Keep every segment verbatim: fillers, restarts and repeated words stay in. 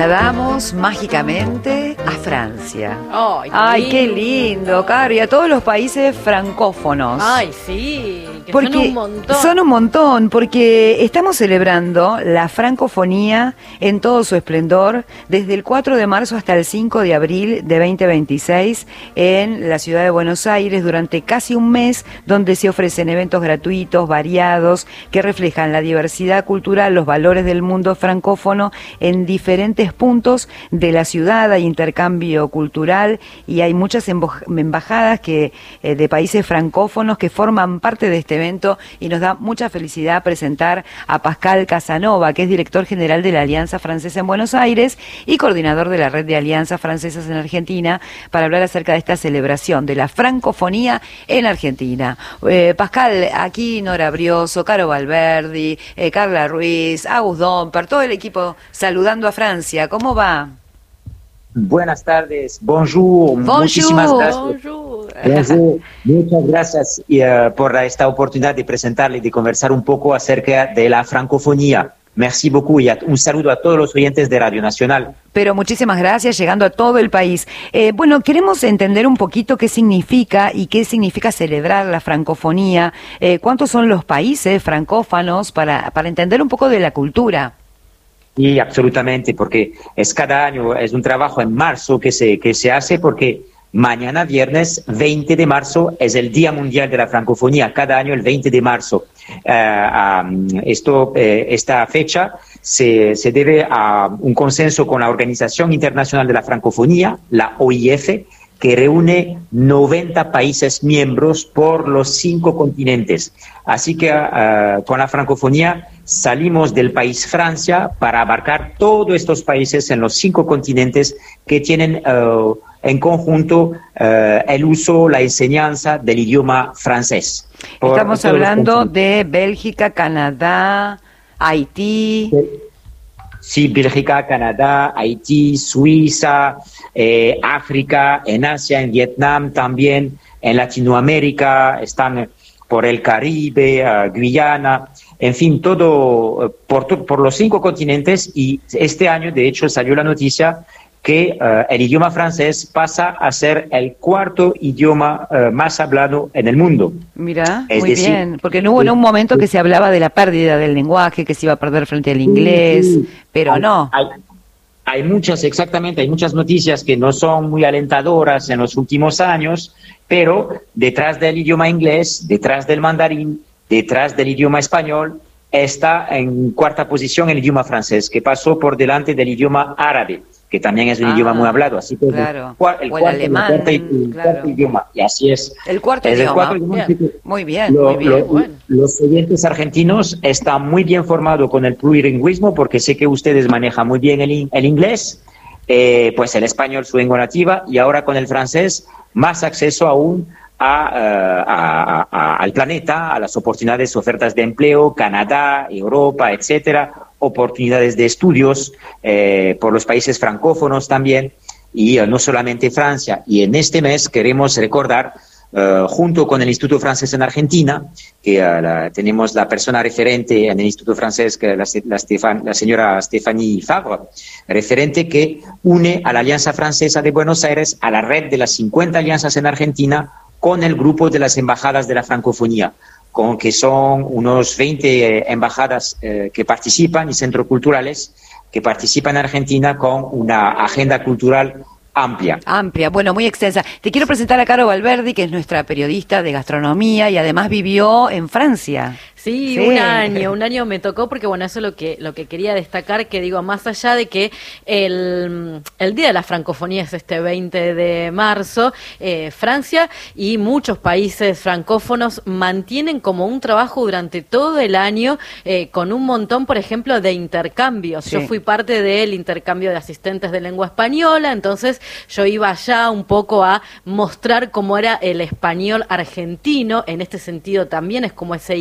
trasladamos mágicamente a Francia. Ay, qué, Ay, lindo. qué lindo, Caro, y a todos los países francófonos. Ay, sí, que porque son un montón. Son un montón, porque estamos celebrando la francofonía en todo su esplendor desde el cuatro de marzo hasta el cinco de abril de veinte veintiséis en la ciudad de Buenos Aires durante casi un mes, donde se ofrecen eventos gratuitos, variados, que reflejan la diversidad cultural, los valores del mundo francófono en diferentes puntos de la ciudad. Hay intercambio cultural y hay muchas embajadas que eh, de países francófonos que forman parte de este evento, y nos da mucha felicidad presentar a Pascal Casanova, que es director general de la Alianza Francesa en Buenos Aires y coordinador de la Red de Alianzas Francesas en Argentina, para hablar acerca de esta celebración de la francofonía en Argentina. Eh, Pascal, aquí Nora Brioso, Caro Valverdi, eh, Carla Ruiz, Agus Domper, todo el equipo saludando a Francia. ¿Cómo va? Buenas tardes, bonjour, bonjour. Muchísimas gracias. Bonjour. Bonjour. Muchas gracias uh, por esta oportunidad de presentarle y de conversar un poco acerca de la francofonía. Merci beaucoup y a, un saludo a todos los oyentes de Radio Nacional. Pero muchísimas gracias, llegando a todo el país. Eh, bueno, queremos entender un poquito qué significa y qué significa celebrar la francofonía. Eh, ¿Cuántos son los países francófonos para, para entender un poco de la cultura? Sí, absolutamente, porque es cada año, es un trabajo en marzo que se, que se hace, porque mañana, viernes veinte de marzo, es el Día Mundial de la Francofonía, cada año el veinte de marzo. Uh, um, esto, eh, esta fecha se, se debe a un consenso con la Organización Internacional de la Francofonía, la O I F, que reúne noventa países miembros por los cinco continentes. Así que uh, con la francofonía salimos del país Francia para abarcar todos estos países en los cinco continentes que tienen uh, en conjunto uh, el uso, la enseñanza del idioma francés. Estamos hablando de Bélgica, Canadá, Haití... Sí, Bélgica, Canadá, Haití, Suiza, eh, África, en Asia, en Vietnam también, en Latinoamérica, están por el Caribe, uh, Guyana, en fin, todo uh, por, por los cinco continentes. Y este año, de hecho, salió la noticia que uh, el idioma francés pasa a ser el cuarto idioma uh, más hablado en el mundo. Mira, es muy decir, bien, porque no hubo en un momento que se hablaba de la pérdida del lenguaje, que se iba a perder frente al inglés, sí, sí. pero hay, no. Hay, hay muchas, exactamente, hay muchas noticias que no son muy alentadoras en los últimos años, pero detrás del idioma inglés, detrás del mandarín, detrás del idioma español, está en cuarta posición el idioma francés, que pasó por delante del idioma árabe, que también es un ah, idioma muy hablado, así que claro. el, el, o el cuarto, alemán, el, cuarto, el claro. cuarto idioma, y así es. El cuarto es idioma, el cuarto idioma bien. Muy bien, lo, muy bien. Lo, Bueno. Los oyentes argentinos están muy bien formados con el plurilingüismo, porque sé que ustedes manejan muy bien el, el inglés, eh, pues el español su lengua nativa, y ahora con el francés más acceso aún A, a, a, al planeta, a las oportunidades, ofertas de empleo, Canadá, Europa, etcétera, oportunidades de estudios eh, por los países francófonos también, y uh, no solamente Francia. Y en este mes queremos recordar, uh, junto con el Instituto Francés en Argentina, que uh, la, tenemos la persona referente en el Instituto Francés, que la, la, Stefan, la señora Stéphanie Favre, referente que une a la Alianza Francesa de Buenos Aires a la red de las cincuenta alianzas en Argentina, con el grupo de las embajadas de la francofonía, con que son unos veinte eh, embajadas eh, que participan y centros culturales que participan en Argentina con una agenda cultural amplia. Amplia, bueno, muy extensa. Te quiero presentar a Caro Valverdi, que es nuestra periodista de gastronomía y además vivió en Francia. Sí, Sí, un año, un año me tocó porque, bueno, eso es lo que lo que quería destacar, que digo, más allá de que el, el Día de la Francofonía es este veinte de marzo, eh, Francia y muchos países francófonos mantienen como un trabajo durante todo el año eh, con un montón, por ejemplo, de intercambios. Sí. Yo fui parte del intercambio de asistentes de lengua española, entonces yo iba allá un poco a mostrar cómo era el español argentino, en este sentido también es como ese ida y vuelta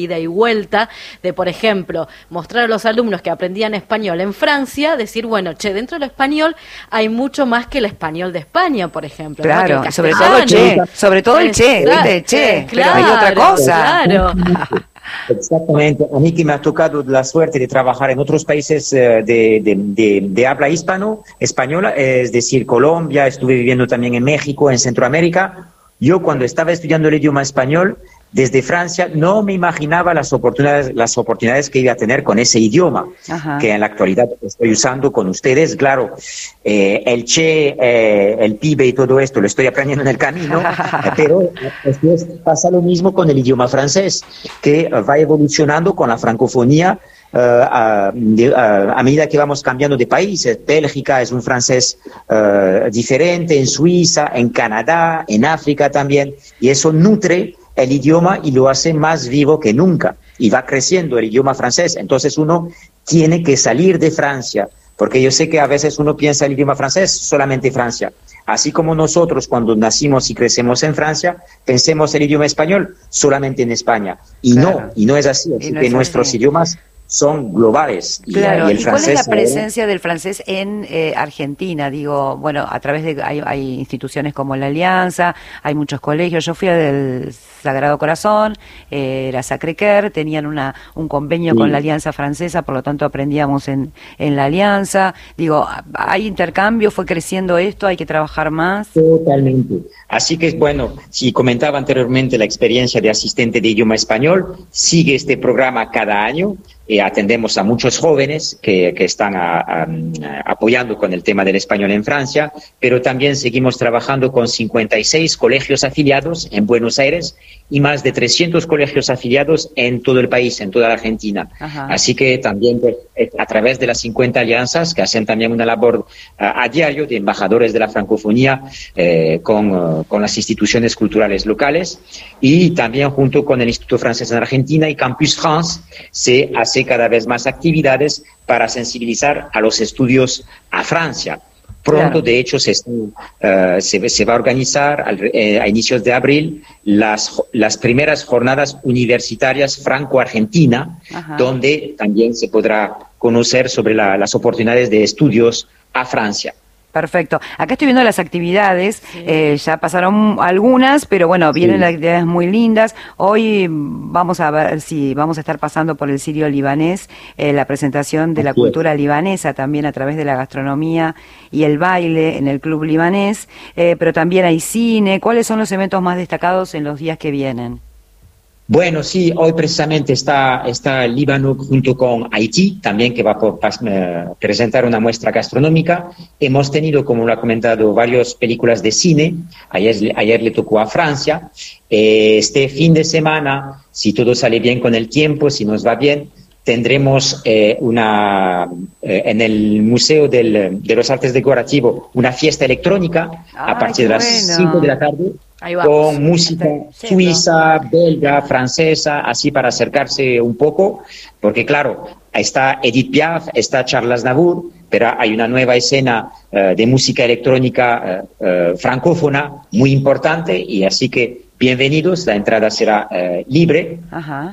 vuelta de, por ejemplo, mostrar a los alumnos que aprendían español en Francia, decir, bueno, che, dentro del español hay mucho más que el español de España, por ejemplo. Claro, ¿no? sobre todo el che, sobre todo el che, Exacto, ¿viste? Che, claro, pero hay otra cosa. Claro. Exactamente. A mí que me ha tocado la suerte de trabajar en otros países eh, de, de, de, de habla hispano, española, es decir, Colombia, estuve viviendo también en México, en Centroamérica. Yo cuando estaba estudiando el idioma español, desde Francia, no me imaginaba las oportunidades, las oportunidades que iba a tener con ese idioma, Ajá. que en la actualidad estoy usando con ustedes. Claro, eh, el che, eh, el pibe y todo esto lo estoy aprendiendo en el camino, pero después pasa lo mismo con el idioma francés, que va evolucionando con la francofonía. Uh, a, de, a, a medida que vamos cambiando de países. Bélgica es un francés uh, diferente, en Suiza, en Canadá, en África también, y eso nutre el idioma y lo hace más vivo que nunca, y va creciendo el idioma francés. Entonces uno tiene que salir de Francia, porque yo sé que a veces uno piensa el idioma francés solamente Francia. Así como nosotros cuando nacimos y crecemos en Francia, pensemos el idioma español solamente en España. Y claro. no, y no es así. Así no que es nuestros así. idiomas son globales. Y, claro, y, el ¿y francés, cuál es la presencia del francés en eh, Argentina? Digo, bueno, a través de, hay, hay instituciones como la Alianza, hay muchos colegios. Yo fui del Sagrado Corazón, eh, la Sacré-Cœur, tenían una, un convenio sí. con la Alianza Francesa, por lo tanto aprendíamos en, en la Alianza. Digo, ¿hay intercambio? ¿Fue creciendo esto? ¿Hay que trabajar más? Totalmente. Así que, bueno, si comentaba anteriormente la experiencia de asistente de idioma español, sigue este programa cada año. Eh, atendemos a muchos jóvenes que, que están a, a, a, apoyando con el tema del español en Francia, pero también seguimos trabajando con cincuenta y seis colegios afiliados en Buenos Aires y más de trescientos colegios afiliados en todo el país, en toda la Argentina. Ajá. Así que también pues, a través de las cincuenta alianzas, que hacen también una labor uh, a diario de embajadores de la francofonía eh, con, uh, con las instituciones culturales locales, y también junto con el Instituto Francés en Argentina y Campus France se hace cada vez más actividades para sensibilizar a los estudios a Francia. Pronto, claro. de hecho, se, uh, se, se va a organizar al, eh, a inicios de abril las, las primeras jornadas universitarias franco-argentina, donde también se podrá conocer sobre la, las oportunidades de estudios a Francia. Perfecto. Acá estoy viendo las actividades, sí. eh, ya pasaron algunas, pero bueno, vienen sí. las actividades muy lindas. Hoy vamos a ver si vamos a estar pasando por el Sirio libanés, eh, la presentación de la Así cultura es. libanesa también a través de la gastronomía y el baile en el Club Libanés, eh, pero también hay cine. ¿Cuáles son los eventos más destacados en los días que vienen? Bueno, sí, hoy precisamente está, está el Líbano junto con Haití, también que va a eh, presentar una muestra gastronómica. Hemos tenido, como lo ha comentado, varias películas de cine. Ayer, ayer le tocó a Francia. Eh, este fin de semana, si todo sale bien con el tiempo, si nos va bien, tendremos eh, una eh, en el Museo del, de los Artes Decorativos una fiesta electrónica Ay, a partir de las bueno. cinco de la tarde. Con música suiza, belga, francesa, así para acercarse un poco, porque claro, está Edith Piaf, está Charles Aznavour, pero hay una nueva escena uh, de música electrónica uh, uh, francófona muy importante, y así que bienvenidos, la entrada será uh, libre. Ajá.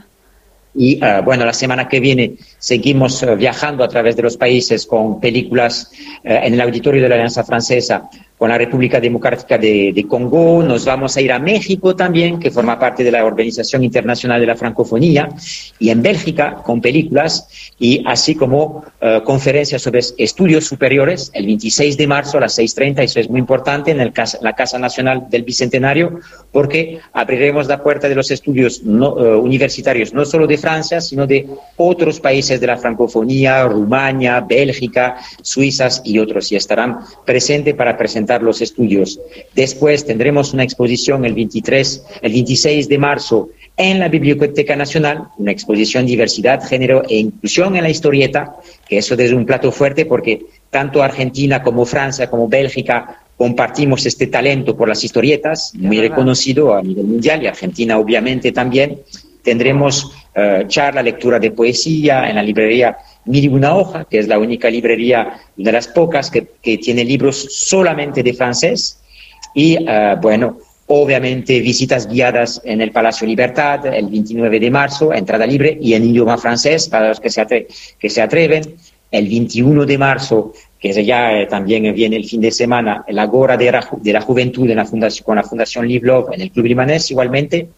Y uh, bueno, la semana que viene seguimos uh, viajando a través de los países con películas uh, en el auditorio de la Alianza Francesa, con la República Democrática de, de Congo. Nos vamos a ir a México también, que forma parte de la Organización Internacional de la Francofonía, y en Bélgica con películas, y así como uh, conferencias sobre estudios superiores el veintiséis de marzo a las seis treinta. Eso es muy importante en el casa, la Casa Nacional del Bicentenario, porque abriremos la puerta de los estudios no, uh, universitarios no solo de Francia, sino de otros países de la francofonía, Rumania, Bélgica, Suizas y otros, y estarán presentes para presentar los estudios. Después tendremos una exposición el veintitrés, el veintiséis de marzo en la Biblioteca Nacional, una exposición Diversidad, Género e Inclusión en la Historieta, que eso es un plato fuerte porque tanto Argentina como Francia como Bélgica compartimos este talento por las historietas, muy reconocido a nivel mundial, y Argentina obviamente también. Tendremos uh, charla, lectura de poesía en la librería Mil y Una Hoja, que es la única librería de las pocas que, que tiene libros solamente de francés. Y uh, bueno, obviamente visitas guiadas en el Palacio Libertad el veintinueve de marzo, entrada libre y en idioma francés para los que se, atre que se atreven. El veintiuno de marzo, que ya eh, también viene el fin de semana, el Agora de la, de la Juventud en la fundación, con la Fundación Live Love en el Club Limanés igualmente.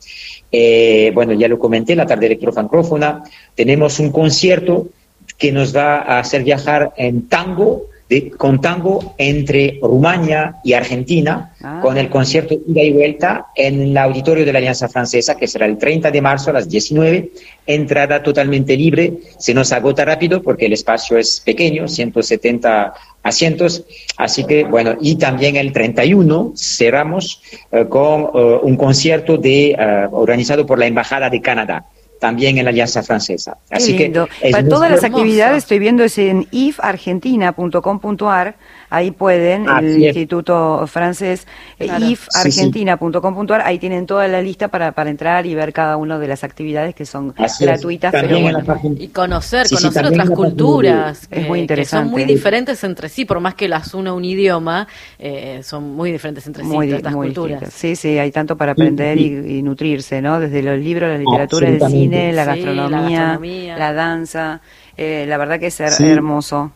Eh, bueno, ya lo comenté, la tarde electrofrancófona. Tenemos un concierto que nos va a hacer viajar en tango, de, con tango entre Rumania y Argentina, ah. con el concierto ida y vuelta en el auditorio de la Alianza Francesa, que será el treinta de marzo a las diecinueve, entrada totalmente libre. Se nos agota rápido porque el espacio es pequeño, ciento setenta asientos, así que bueno, y también el treinta y uno cerramos uh, con uh, un concierto de, uh, organizado por la Embajada de Canadá, también en la Alianza Francesa. Qué Así lindo. que Para todas las actividades, estoy viendo es en i f argentina punto com punto a r, ahí pueden, Así el es. Instituto Francés, Claro. i f argentina punto com punto a r, ahí tienen toda la lista para, para entrar y ver cada una de las actividades que son Así gratuitas, es. pero También en bueno. la página- Y conocer, Sí, sí, conocer también otras la página culturas Es que, muy que interesante. son muy diferentes entre sí, por más que las una un idioma, eh, son muy diferentes entre sí, Muy, todas di- estas muy culturas. distintas. Sí, sí, hay tanto para aprender Sí, y, y nutrirse, ¿no? Desde los libros, la literatura, el Absolutamente. cine, la Sí, la gastronomía, gastronomía. la danza. Eh, la verdad que es her- Sí. hermoso.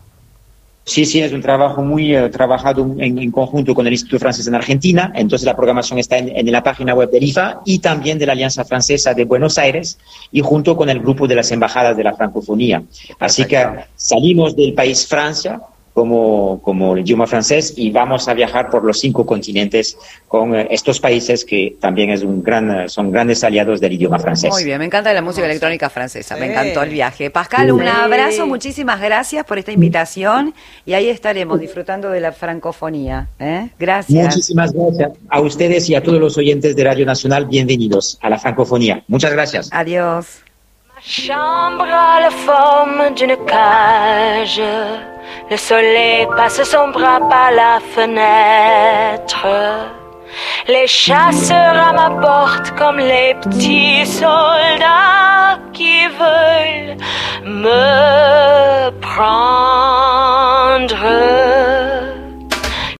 Sí, sí, es un trabajo muy eh, trabajado en, en conjunto con el Instituto Francés en Argentina. Entonces la programación está en, en la página web del I F A y también de la Alianza Francesa de Buenos Aires y junto con el grupo de las embajadas de la francofonía. Así que salimos del país Francia como, como el idioma francés y vamos a viajar por los cinco continentes con eh, estos países que también es un gran, eh, son grandes aliados del idioma francés. Muy bien, me encanta la música electrónica francesa, me Sí. encantó el viaje. Pascal, un Sí. abrazo, muchísimas gracias por esta invitación y ahí estaremos disfrutando de la francofonía. ¿eh? Gracias. Muchísimas gracias a ustedes y a todos los oyentes de Radio Nacional. Bienvenidos a la francofonía. Muchas gracias. Adiós. Chambre a la forme d'une cage. Le soleil passe son bras par la fenêtre. Les chasseurs à ma porte comme les petits soldats qui veulent me prendre.